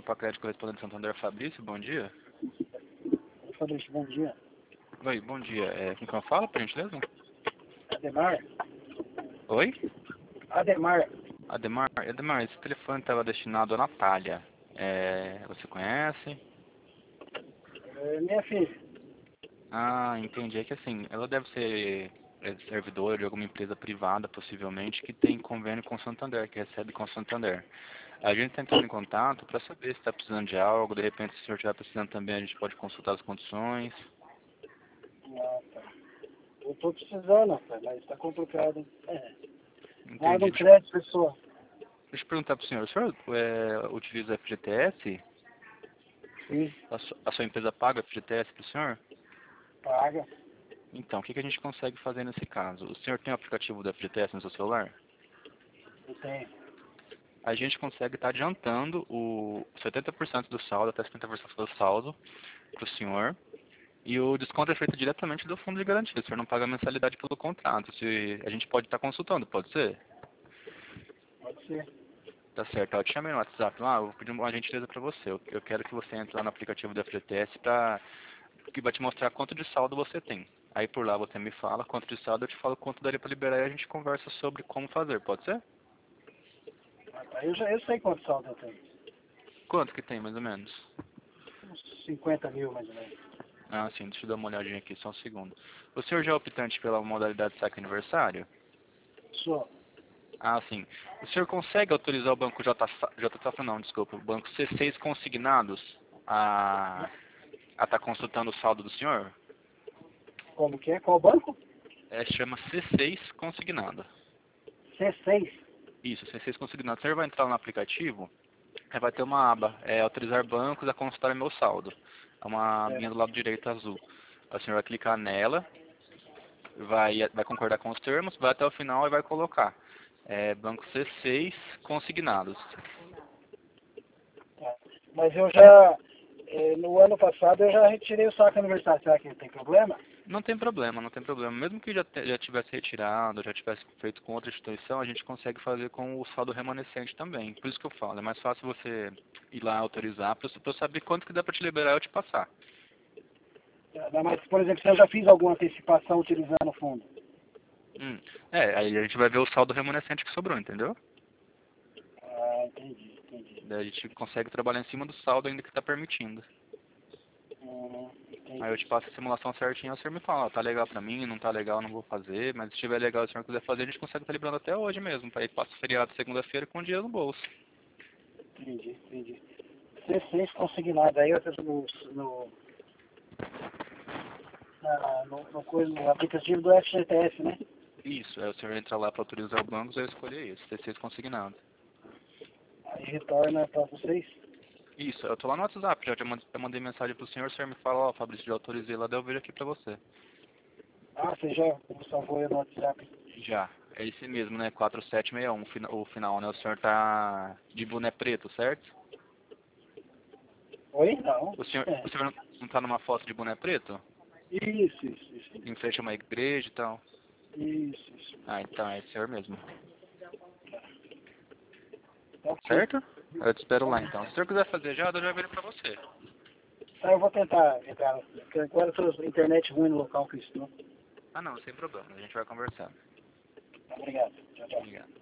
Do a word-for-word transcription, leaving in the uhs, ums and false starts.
Copa Crédito correspondente Santander, Fabrício, bom dia. Fabrício, bom dia. Oi, bom dia. É, com quem eu falo, por gentileza? Ademar? Oi? Ademar. Ademar, Ademar, esse telefone estava destinado a Natália. É, você conhece? É minha filha. Ah, entendi. É que assim, ela deve ser é, servidora de alguma empresa privada, possivelmente, que tem convênio com o Santander, que recebe com o Santander. A gente está entrando em contato para saber se está precisando de algo, de repente se o senhor estiver precisando também, a gente pode consultar as condições. Ah, tá. Eu tô precisando, rapaz, mas tá complicado. É. Paga Entendi. um Deixa, crédito, pessoa. deixa eu perguntar para o senhor, o senhor é, utiliza F G T S? Sim, A, su- a sua empresa paga F G T S para o senhor? paga. Então, o que, que a gente consegue fazer nesse caso? O senhor tem o aplicativo do F G T S no seu celular? Eu tenho. A gente consegue estar adiantando o setenta por cento do saldo, até setenta por cento do saldo para o senhor. E o desconto é feito diretamente do fundo de garantia. O senhor não paga mensalidade pelo contrato. Se a gente pode estar consultando, pode ser? Pode ser. Tá certo. Eu te chamei no WhatsApp lá, eu vou pedir uma gentileza para você. Eu, eu quero que você entre lá no aplicativo do F G T S para que vai te mostrar quanto de saldo você tem. Aí por lá você me fala quanto de saldo, eu te falo quanto daria para liberar e a gente conversa sobre como fazer, pode ser? Ah, tá. Eu, já, eu sei quanto saldo eu tenho. Quanto que tem, mais ou menos? Uns cinquenta mil, mais ou menos. Ah, sim, deixa eu dar uma olhadinha aqui, só um segundo. O senhor já é optante pela modalidade saque aniversário? Só. Ah, sim. O senhor consegue autorizar o banco J, J Safra, não, desculpa, o banco C seis consignados a a estar consultando o saldo do senhor? Como que é? Qual banco? É, chama C seis consignado. C seis. Isso, C seis consignado. O senhor vai entrar no aplicativo, aí vai ter uma aba, é autorizar bancos a consultar meu saldo. É uma É. abinha do lado direito azul. Aí o senhor vai clicar nela, vai, vai concordar com os termos, vai até o final e vai colocar é, banco C seis consignados. Tá. Mas eu já, eh, no ano passado, eu já retirei o saque aniversário. Será que não tem problema? Não tem problema, não tem problema. Mesmo que já, te- já tivesse retirado, já tivesse feito com outra instituição, a gente consegue fazer com o saldo remanescente também. Por isso que eu falo, é mais fácil você ir lá autorizar para eu saber quanto que dá para te liberar e eu te passar. Tá. Mas, por exemplo, se eu já fiz alguma antecipação utilizando o fundo. Hum. É, aí a gente vai ver o saldo remanescente que sobrou, entendeu? Ah, entendi, entendi. Daí a gente consegue trabalhar em cima do saldo ainda que está permitindo. Hum, Aí eu te entendi. passo a simulação certinha, o senhor me fala, ó, tá legal pra mim, não tá legal, não vou fazer, mas se estiver legal e o senhor quiser fazer, a gente consegue estar liberando até hoje mesmo, para ir passa o feriado segunda-feira com dinheiro no bolso. Entendi, entendi. C seis consignado aí, eu no, no, na, no, no, coisa, no aplicativo do F G T S, né? Isso, aí o senhor entra lá para autorizar o banco, eu escolher isso, C seis consignado. Aí retorna para vocês. Isso, eu tô lá no WhatsApp, já, já mandei já mandei mensagem pro senhor, o senhor me fala, ó, Fabrício, já autorizei lá, daí eu vejo aqui pra você. Ah, você já salvou eu no WhatsApp. Já, é esse mesmo, né, quatro sete seis um, o fina- o final, né, o senhor tá de boné preto, certo? Oi? Não. O senhor, É. o senhor não não tá numa foto de boné preto? Isso, isso, isso. Em frente a uma igreja e tal? Isso, isso. Ah, então é o senhor mesmo. Ok. Certo? Eu te espero lá então. Se o senhor quiser fazer já, eu já vejo pra você. Tá, eu vou tentar entrar. Porque agora eu tô internet ruim no local que eu estou. Ah não, sem problema, a gente vai conversar. Obrigado. Tchau, tchau. Obrigado.